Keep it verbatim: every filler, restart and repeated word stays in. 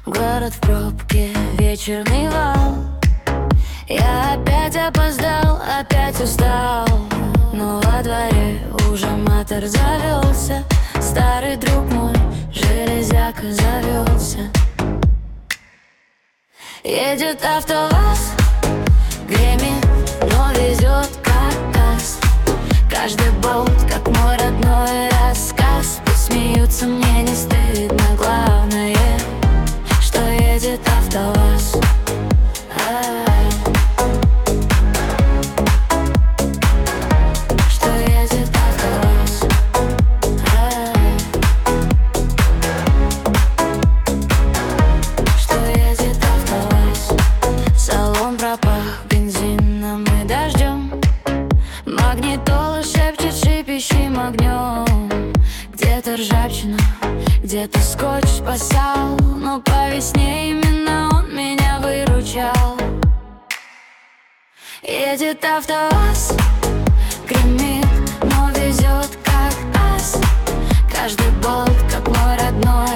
Город в пробке, вечерний вал. Я опять опоздал, опять устал, но во дворе уже мотор завелся. Старый друг мой, железяка, завелся. Едет АвтоВАЗ, гремит, но везет как газ. Каждый болт, как мой родной рассказ. Пусть смеются, мне не стыдно. Главное, что едет АвтоВАЗ. Что едет АвтоВАЗ. Что едет АвтоВАЗ. Салон пропах бензином и дождем. Магнитола шепчет шипящим огнем. Где-то ржавчина, где-то скотч спасал, но по весне именно он меня выручал. Едет АвтоВАЗ, гремит, но везет как ас. Каждый болт, как мой родной